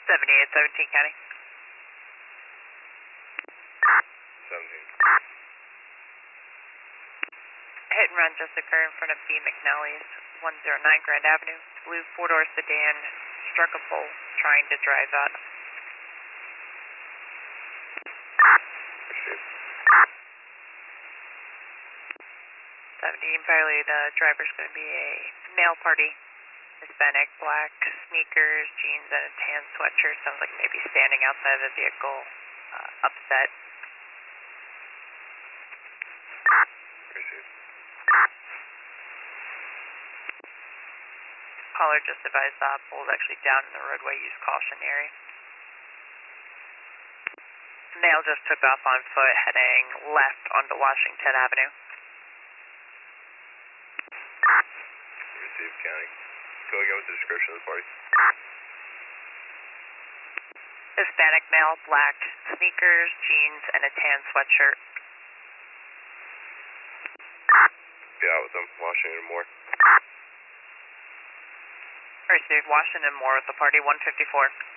7817 County. 17. Hit and run just occurred in front of B. McNally's, 109 Grand Avenue. Blue four-door sedan struck a pole trying to drive out. Received. 70, apparently the driver's going to be a male party. Hispanic, black, sneakers, jeans, and a tan sweatshirt. Sounds like maybe standing outside of the vehicle, upset. Received. Caller just advised the pole is actually down in the roadway. Use caution area. Male just took off on foot, heading left onto Washington Avenue. Received, County. Go again with the description of the party. Hispanic male, black, sneakers, jeans, and a tan sweatshirt. Be out with them. Washington and Moore. Received. Washington Moore with the party, 154.